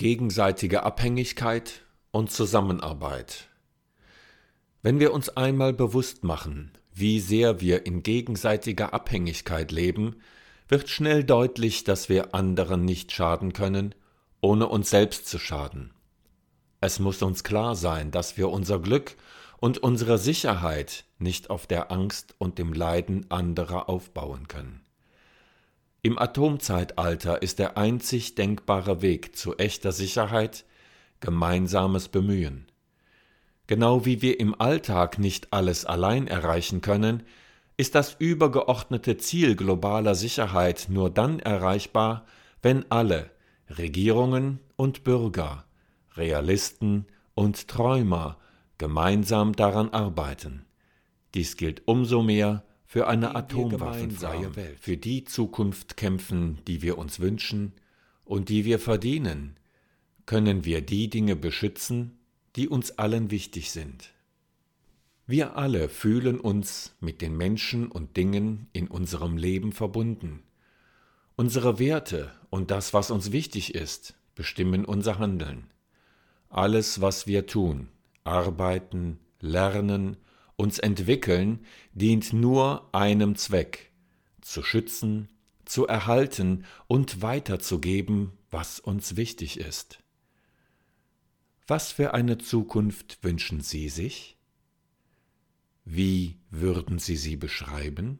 Gegenseitige Abhängigkeit und Zusammenarbeit. Wenn wir uns einmal bewusst machen, wie sehr wir in gegenseitiger Abhängigkeit leben, wird schnell deutlich, dass wir anderen nicht schaden können, ohne uns selbst zu schaden. Es muss uns klar sein, dass wir unser Glück und unsere Sicherheit nicht auf der Angst und dem Leiden anderer aufbauen können. Im Atomzeitalter ist der einzig denkbare Weg zu echter Sicherheit gemeinsames Bemühen. Genau wie wir im Alltag nicht alles allein erreichen können, ist das übergeordnete Ziel globaler Sicherheit nur dann erreichbar, wenn alle, Regierungen und Bürger, Realisten und Träumer, gemeinsam daran arbeiten. Dies gilt umso mehr für eine atomwaffenfreie Welt, für die Zukunft kämpfen, die wir uns wünschen und die wir verdienen, können wir die Dinge beschützen, die uns allen wichtig sind. Wir alle fühlen uns mit den Menschen und Dingen in unserem Leben verbunden. Unsere Werte und das, was uns wichtig ist, bestimmen unser Handeln. Alles, was wir tun, arbeiten, lernen, uns entwickeln, dient nur einem Zweck: zu schützen, zu erhalten und weiterzugeben, was uns wichtig ist. Was für eine Zukunft wünschen Sie sich? Wie würden Sie sie beschreiben?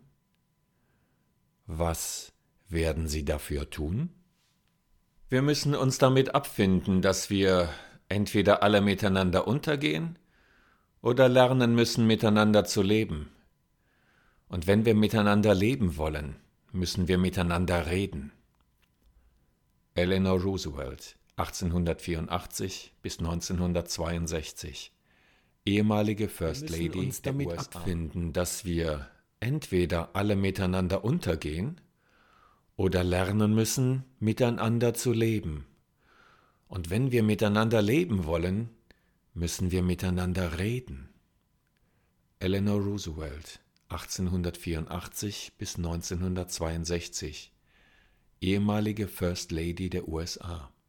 Was werden Sie dafür tun? Wir müssen uns damit abfinden, dass wir entweder alle miteinander untergehen oder lernen müssen, miteinander zu leben. Und wenn wir miteinander leben wollen, müssen wir miteinander reden. Eleanor Roosevelt, 1884 bis 1962, ehemalige First Lady der USA. Wir müssen uns damit abfinden, dass wir entweder alle miteinander untergehen oder lernen müssen, miteinander zu leben. Und wenn wir miteinander leben wollen, müssen wir miteinander reden. Eleanor Roosevelt, 1884 bis 1962, ehemalige First Lady der USA.